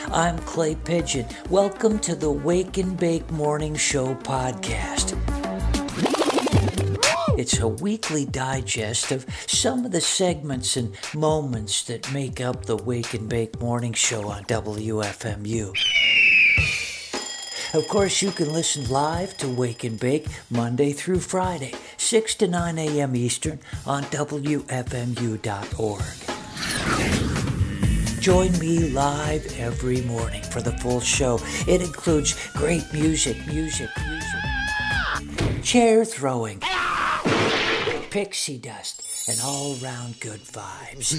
I'm Clay Pigeon. Welcome to the Wake and Bake Morning Show podcast. It's a weekly digest of some of the segments and moments that make up the Wake and Bake Morning Show on WFMU. Of course, you can listen live to Wake and Bake Monday through Friday, 6 to 9 a.m. Eastern on WFMU.org. Join me live every morning for the full show. It includes great music, chair throwing, pixie dust, and all-round good vibes.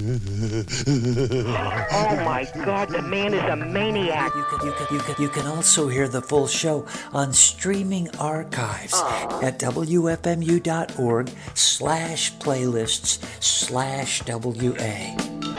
Oh my God, the man is a maniac. You can also hear the full show on streaming archives at WFMU.org/playlists/WA.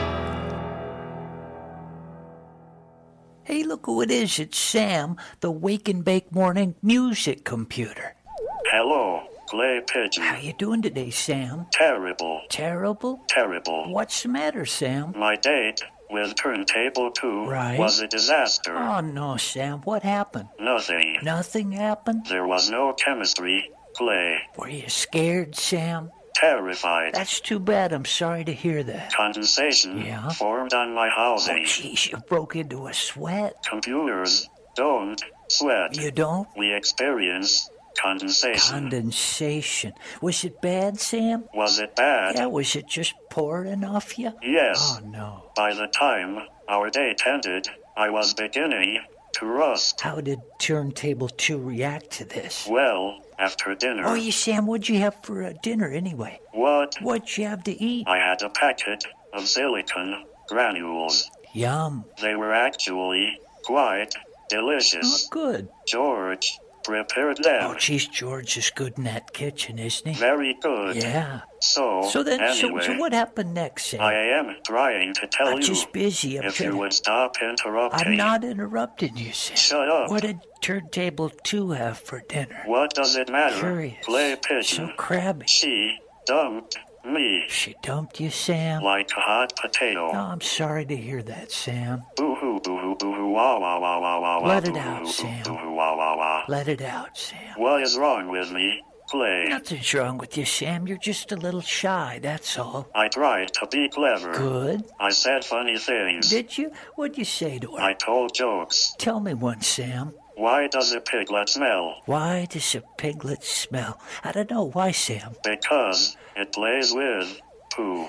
Hey, look who it is. It's Sam, the Wake and Bake Morning Music Computer. Hello, Clay Pigeon. How you doing today, Sam? Terrible. Terrible? Terrible. What's the matter, Sam? My date with Turntable 2 Right. was a disaster. Oh, no, Sam. What happened? Nothing. Nothing happened? There was no chemistry, Clay. Were you scared, Sam? Terrified. That's too bad. I'm sorry to hear that. Condensation Yeah? formed on my Oh, housing. jeez, you broke into a sweat. Computers don't sweat. You don't? We experience condensation. Condensation. Was it bad, Sam? Was it bad? Yeah, was it just pouring off you? Yes. Oh, no. By the time our date ended, I was beginning to rust. How did Turntable 2 react to this? Well, after dinner. Oh, Sam, what'd you have for dinner anyway? What? What'd you have to eat? I had a packet of silicon granules. Yum. They were actually quite Oh, delicious. good. George prepared Oh, them. geez, George is good in that kitchen, isn't he? Very good. Yeah. So Anyway, so anyway, what happened next, Sam? I am trying to tell I'm you just busy. if you would stop interrupting. I'm not interrupting you, Sam. Shut up. What did Turntable 2 have for dinner? What does it matter? Curious. Clay So Pigeon. crabby. She dumped me She dumped you, Sam? like a hot potato. Oh, I'm sorry to hear that, Sam. Boo-hoo, boo-hoo, boo-hoo, wah, wah, wah, wah, wah, wah. Let it Boo-hoo, out, boo-hoo, Sam. boo-hoo, wah, wah, wah. Let it out, Sam. What is wrong with me, Clay? Nothing's wrong with you, Sam. You're just a little shy, that's all. I tried to be clever. Good. I said funny things. Did you? What'd you say to her? I told jokes. Tell me one, Sam. Why does a piglet smell? Why does a piglet smell? I don't know. Why, Sam? Because it plays with poo.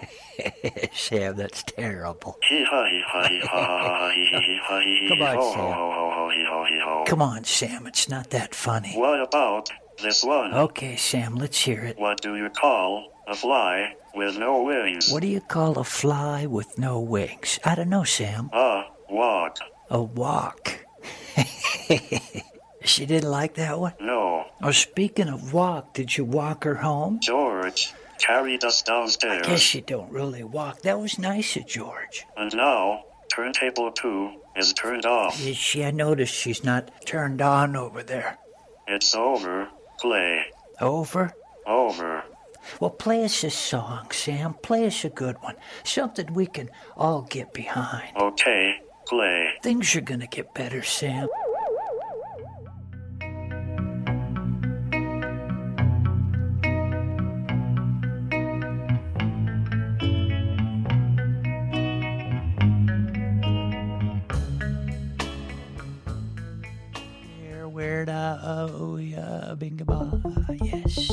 Sam, that's terrible. Hee-ha, hee-ha, hee-ha, hee-ha, hee-ha, Come on, ho, Sam. ho, ho, ho, ho, hee-ho, hee-ho. Come on, Sam. It's not that funny. What about this one? Okay, Sam, let's hear it. What do you call a fly with no wings? What do you call a fly with no wings? I don't know, Sam. A walk. A walk. She didn't like that one? No. Oh, speaking of walk, did you walk her home? George carried us downstairs. Guess you don't really walk. That was nice of George. And now, Turntable 2 is turned off. I noticed she's not turned on over there. It's over, Clay. Over? Over. Well, play us a song, Sam. Play us a good one. Something we can all get behind. Okay, Clay. Things are gonna get better, Sam. Weird, oh, yeah, binga-ba, yes.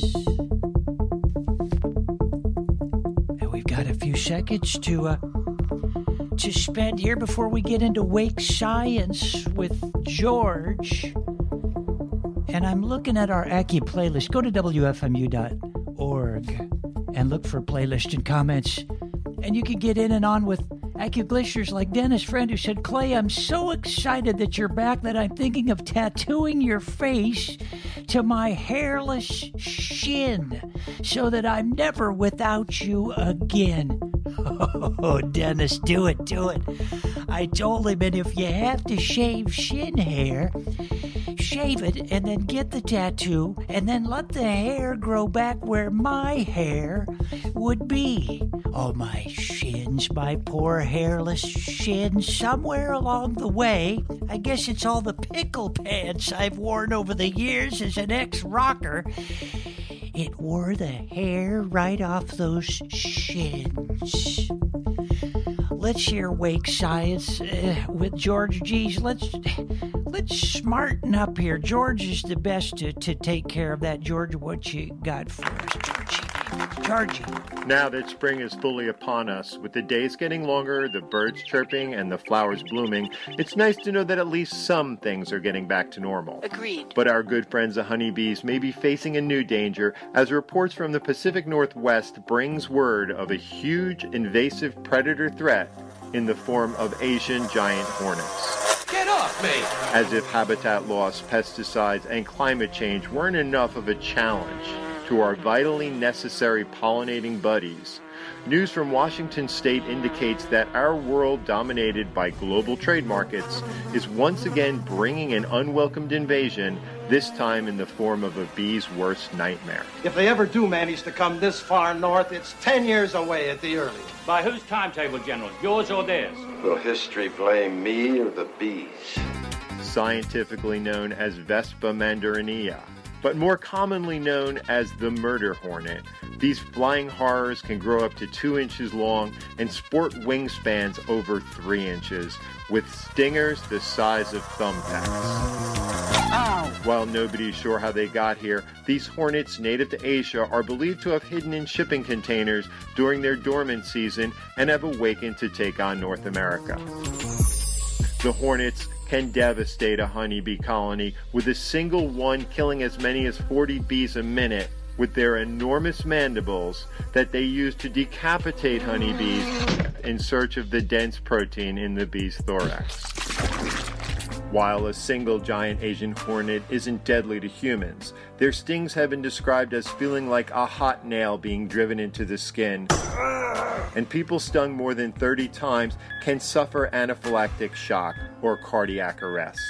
And we've got a few seconds to spend here before we get into Wake Science with George. And I'm looking at our Accu playlist. Go to WFMU.org and look for playlist and comments. And you can get in and on with AccuGlishers like Dennis' friend who said, Clay, I'm so excited that you're back that I'm thinking of tattooing your face to my hairless shin so that I'm never without you again. Oh, Dennis, do it. I told him, and if you have to shave shin hair, shave it and then get the tattoo and then let the hair grow back where my hair would be. Oh, my shins, my poor hairless shins. Somewhere along the way, I guess it's all the pickle pants I've worn over the years as an ex-rocker. It wore the hair right off those shins. Let's hear Wake Science with George G's. Let's smarten up here. George is the best to take care of that. George, what you got for us, Georgie? Now that spring is fully upon us, with the days getting longer, the birds chirping, and the flowers blooming, it's nice to know that at least some things are getting back to normal. Agreed. But our good friends the honeybees may be facing a new danger, as reports from the Pacific Northwest brings word of a huge invasive predator threat in the form of Asian giant hornets. Get off me! As if habitat loss, pesticides, and climate change weren't enough of a challenge to our vitally necessary pollinating buddies, news from Washington State indicates that our world, dominated by global trade markets, is once again bringing an unwelcomed invasion, this time in the form of a bee's worst nightmare. If they ever do manage to come this far north, it's 10 years away at the earliest. By whose timetable, General? Yours or theirs? Will history blame me or the bees? Scientifically known as Vespa mandarinea, but more commonly known as the murder hornet. These flying horrors can grow up to 2 inches long and sport wingspans over 3 inches, with stingers the size of thumbtacks. Ow! While nobody's sure how they got here, these hornets native to Asia are believed to have hidden in shipping containers during their dormant season and have awakened to take on North America. The hornets can devastate a honeybee colony, with a single one killing as many as 40 bees a minute with their enormous mandibles that they use to decapitate honeybees in search of the dense protein in the bee's thorax. While a single giant Asian hornet isn't deadly to humans, their stings have been described as feeling like a hot nail being driven into the skin, and people stung more than 30 times can suffer anaphylactic shock or cardiac arrest.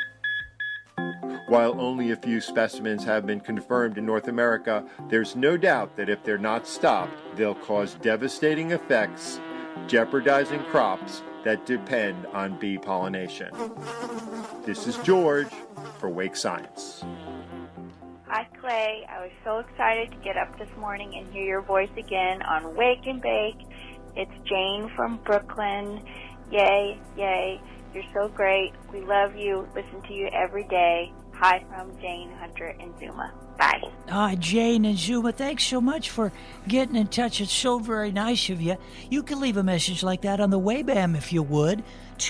While only a few specimens have been confirmed in North America, there's no doubt that if they're not stopped, they'll cause devastating effects, jeopardizing crops that depend on bee pollination. This is George for Wake Science. Hi, Clay. I was so excited to get up this morning and hear your voice again on Wake and Bake. It's Jane from Brooklyn. Yay, yay. You're so great. We love you. Listen to you every day. Hi from Jane, Hunter, and Zuma. Bye. Jane and Zuma, thanks so much for getting in touch. It's so very nice of you. You can leave a message like that on the Waybam if you would.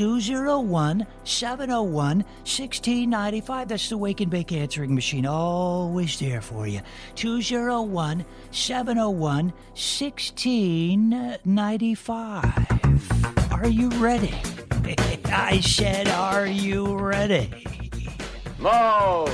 201-701-1695. That's the Wake and Bake answering machine. Always there for you. 201-701-1695. Are you ready? I said, are you ready? No!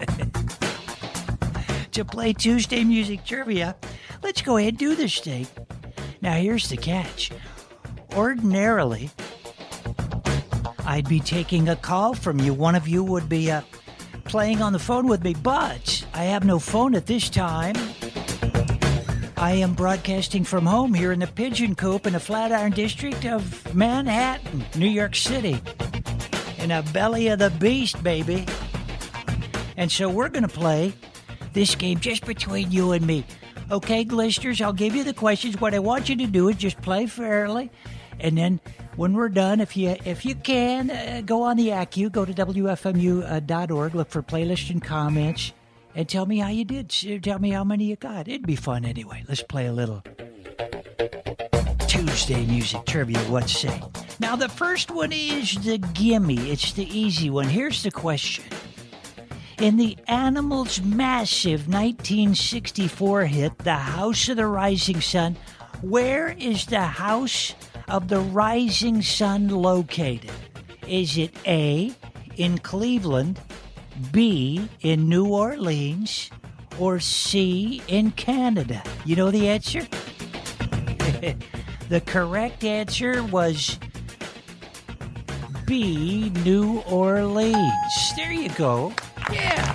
To play Tuesday Music Trivia, let's go ahead and do this thing. Now, here's the catch. Ordinarily, I'd be taking a call from you. One of you would be playing on the phone with me, but I have no phone at this time. I am broadcasting from home here in the Pigeon Coop in the Flatiron District of Manhattan, New York City. In the belly of the beast, baby. And so we're going to play this game just between you and me. Okay, listeners, I'll give you the questions. What I want you to do is just play fairly. And then when we're done, if you can, go on the ACU, go to WFMU.org, look for playlists and comments, and tell me how you did. Tell me how many you got. It'd be fun anyway. Let's play a little Tuesday Music Trivia, what say? Now, the first one is the gimme. It's the easy one. Here's the question. In the Animals' massive 1964 hit, The House of the Rising Sun, where is the House of the Rising Sun located? Is it A, in Cleveland, B, in New Orleans, or C, in Canada? You know the answer? The correct answer was B, New Orleans. There you go. Yeah.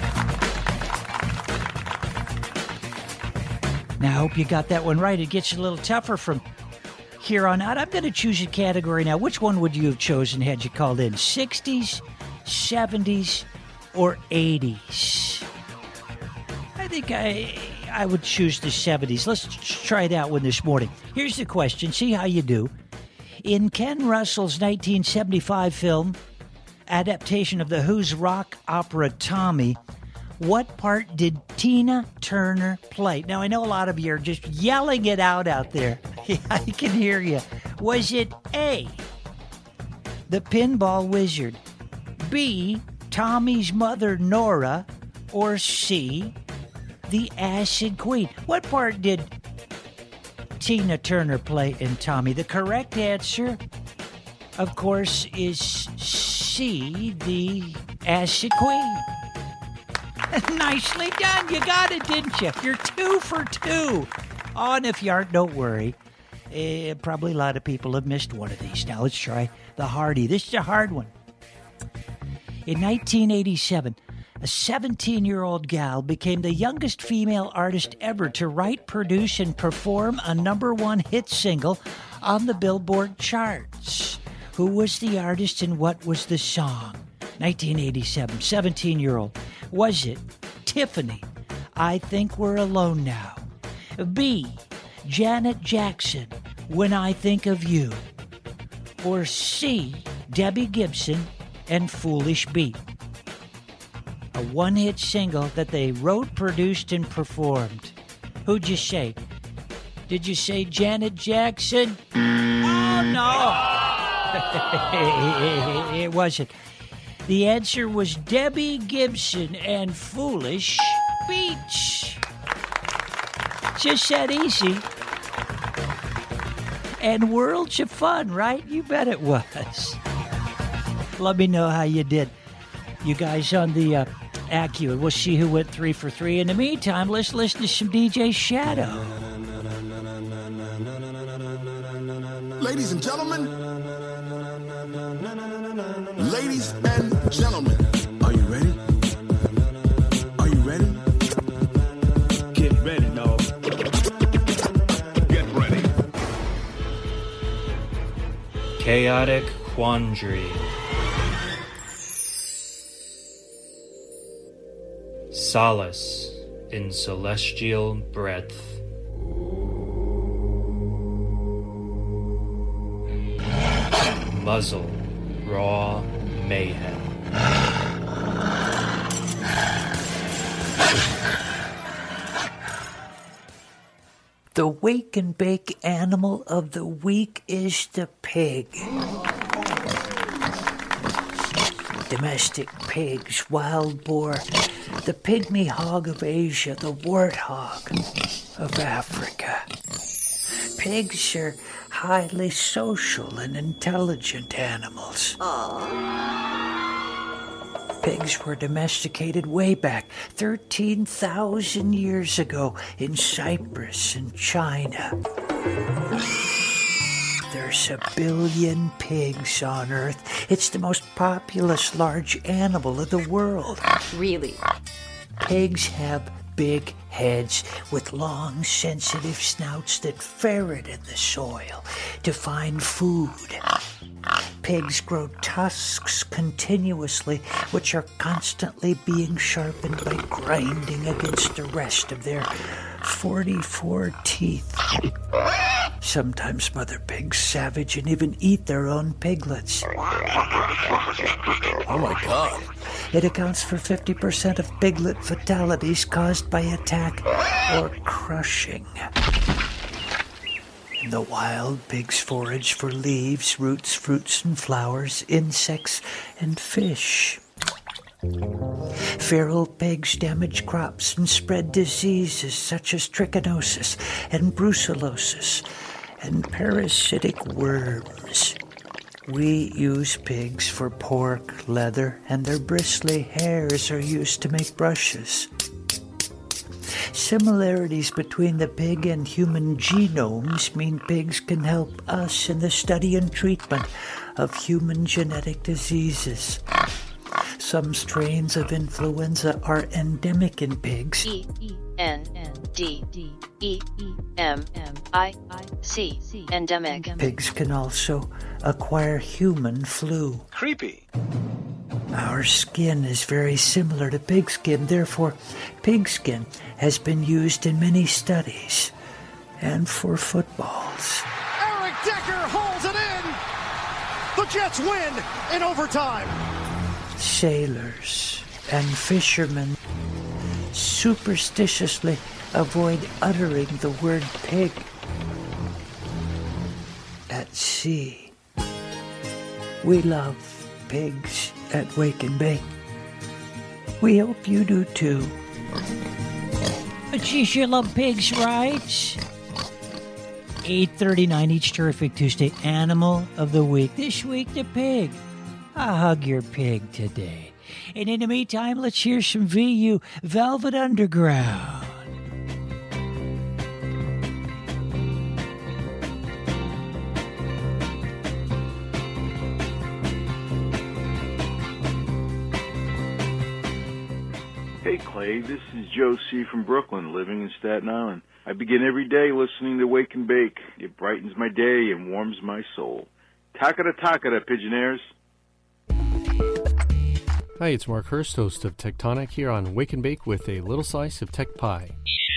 Now, I hope you got that one right. It gets a little tougher from here on out. I'm going to choose a category now. Which one would you have chosen had you called in? 60s, 70s, or 80s? I think I would choose the 70s. Let's try that one this morning. Here's the question. See how you do. In Ken Russell's 1975 film adaptation of The Who's rock opera Tommy, what part did Tina Turner play? Now, I know a lot of you are just yelling it out there. Yeah, I can hear you. Was it A, the pinball wizard, B, Tommy's mother Nora, or C, the acid queen? What part did Tina Turner play in Tommy? The correct answer, of course, is C, the acid queen. Nicely done. You got it, didn't you? You're 2 for 2. Oh, and if you aren't, don't worry. Probably a lot of people have missed one of these. Now let's try the hardie. This is a hard one. In 1987, a 17-year-old gal became the youngest female artist ever to write, produce, and perform a #1 hit single on the Billboard charts. Who was the artist and what was the song? 1987, 17-year-old. Was it Tiffany, I Think We're Alone Now? B, Janet Jackson, When I Think of You? Or C, Debbie Gibson and Foolish Beat? A one-hit single that they wrote, produced, and performed. Who'd you say? Did you say Janet Jackson? Oh, no! It wasn't. The answer was Debbie Gibson and Foolish Beach. Just that easy. And worlds of fun, right? You bet it was. Let me know how you did. You guys on the Accu, and we'll see who went 3 for 3. In the meantime, let's listen to some DJ Shadow. Ladies and gentlemen, ladies and gentlemen, are you ready? Are you ready? Get ready, dog. Get ready. Chaotic Quandary. Solace in celestial breadth. Muzzle, raw mayhem. The wake and bake animal of the week is the pig. Domestic pigs, wild boar, the pygmy hog of Asia, the warthog of Africa. Pigs are highly social and intelligent animals. Pigs were domesticated way back 13,000 years ago in Cyprus and China. There's 1 billion pigs on Earth. It's the most populous large animal of the world. Really? Pigs have big heads with long, sensitive snouts that ferret in the soil to find food. Pigs grow tusks continuously, which are constantly being sharpened by grinding against the rest of their 44 teeth. Sometimes mother pigs savage and even eat their own piglets. Oh my God. It accounts for 50% of piglet fatalities caused by attack or crushing. In the wild, pigs forage for leaves, roots, fruits, and flowers, insects, and fish. Feral pigs damage crops and spread diseases such as trichinosis and brucellosis and parasitic worms. We use pigs for pork, leather, and their bristly hairs are used to make brushes. Similarities between the pig and human genomes mean pigs can help us in the study and treatment of human genetic diseases. Some strains of influenza are endemic in pigs. E-N-D-E-M-M-I-C, endemic. Pigs can also acquire human flu. Creepy. Our skin is very similar to pig skin, therefore pig skin has been used in many studies and for footballs. Eric Decker holds it in! The Jets win in overtime! Sailors and fishermen superstitiously avoid uttering the word pig at sea. We love pigs at Wake and Bake. We hope you do too. But geez, you love pigs, right? 8:39 each terrific Tuesday. Animal of the week. This week, the pig. Hug your pig today. And in the meantime, let's hear some VU, Velvet Underground. Hey Clay, this is Joe C. from Brooklyn, living in Staten Island. I begin every day listening to Wake and Bake. It brightens my day and warms my soul. Takata, Pigeonaires. Hi, it's Mark Hurst, host of Tectonic, here on Wake and Bake with a little slice of tech pie.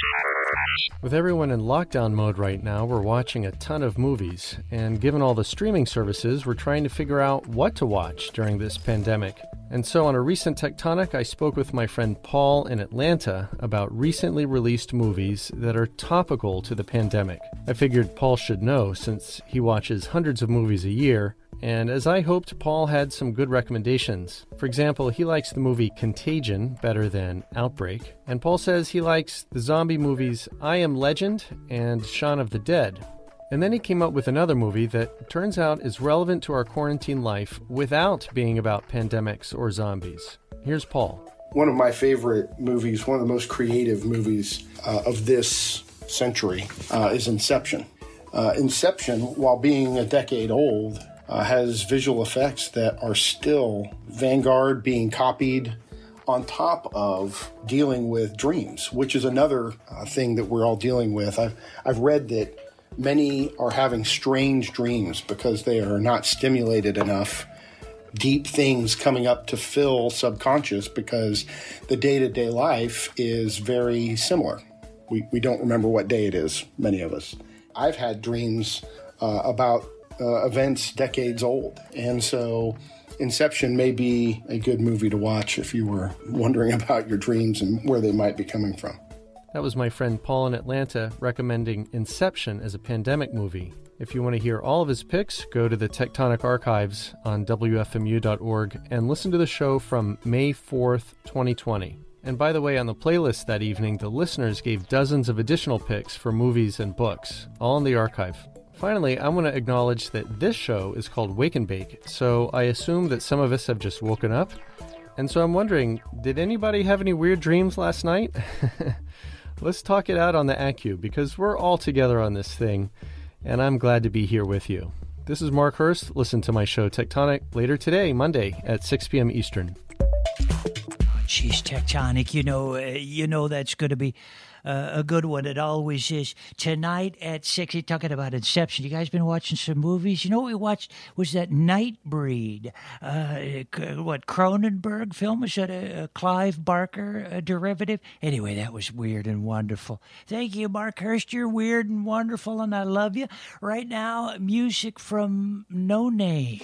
With everyone in lockdown mode right now, we're watching a ton of movies, and given all the streaming services, we're trying to figure out what to watch during this pandemic. And so on a recent Tectonic, I spoke with my friend Paul in Atlanta about recently released movies that are topical to the pandemic. I figured Paul should know since he watches hundreds of movies a year, and as I hoped, Paul had some good recommendations. For example, he likes the movie Contagion better than Outbreak, and Paul says he likes the zombie movies I Am Legend and Shaun of the Dead. And then he came up with another movie that turns out is relevant to our quarantine life without being about pandemics or zombies. Here's Paul. One of my favorite movies, one of the most creative movies of this century is Inception. Inception, while being a decade old, has visual effects that are still vanguard, being copied on top of dealing with dreams, which is another thing that we're all dealing with. I've read that many are having strange dreams because they are not stimulated enough, deep things coming up to fill subconscious because the day-to-day life is very similar. We don't remember what day it is, many of us. I've had dreams about events decades old, and so Inception may be a good movie to watch if you were wondering about your dreams and where they might be coming from. That was my friend Paul in Atlanta recommending Inception as a pandemic movie. If you want to hear all of his picks, go to the Tectonic Archives on WFMU.org and listen to the show from May 4th, 2020. And by the way, on the playlist that evening, the listeners gave dozens of additional picks for movies and books, all in the archive. Finally, I want to acknowledge that this show is called Wake and Bake, so I assume that some of us have just woken up. And so I'm wondering, did anybody have any weird dreams last night? Let's talk it out on the AcU, because we're all together on this thing, and I'm glad to be here with you. This is Mark Hurst. Listen to my show Tectonic later today, Monday at 6 p.m. Eastern. Geez, Tectonic, you know that's going to be a good one. It always is. Tonight at 6, you're talking about Inception. You guys been watching some movies? You know what we watched was that Nightbreed. Cronenberg film? Was that a Clive Barker derivative? Anyway, that was weird and wonderful. Thank you, Mark Hurst. You're weird and wonderful, and I love you. Right now, music from No Name.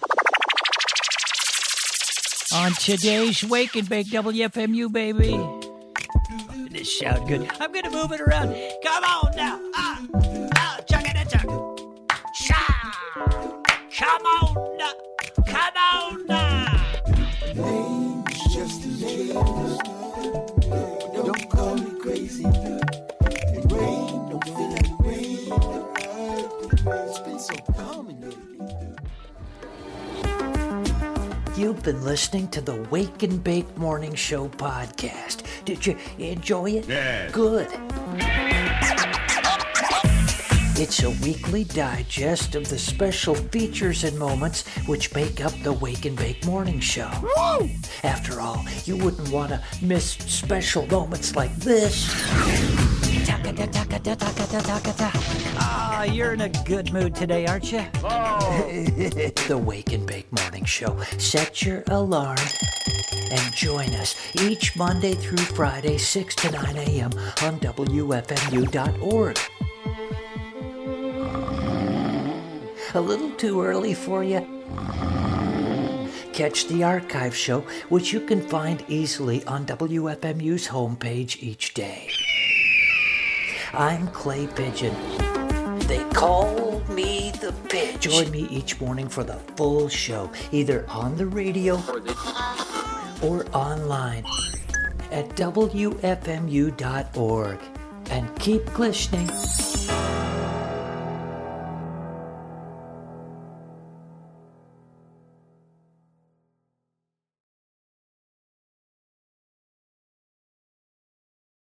On today's Wake and Bake WFMU, baby. This sound good. I'm going to move it around. Come on now. Chugga da chugga. Sha. Come on now. Come on now. Name's just a name. Don't call me crazy. It rain, don't feel like rain. It's been so calm lately. You've been listening to the Wake and Bake Morning Show podcast. Did you enjoy it? Yeah. Good. It's a weekly digest of the special features and moments which make up the Wake and Bake Morning Show. Woo! After all, you wouldn't want to miss special moments like this. Ah, you're in a good mood today, aren't you? Oh. The Wake and Bake Morning Show. Set your alarm and join us each Monday through Friday, 6 to 9 a.m. on WFMU.org. A little too early for you? Catch the archive show, which you can find easily on WFMU's homepage each day. I'm Clay Pigeon. They call me the Pigeon. Join me each morning for the full show, either on the radio or online at WFMU.org. And keep listening.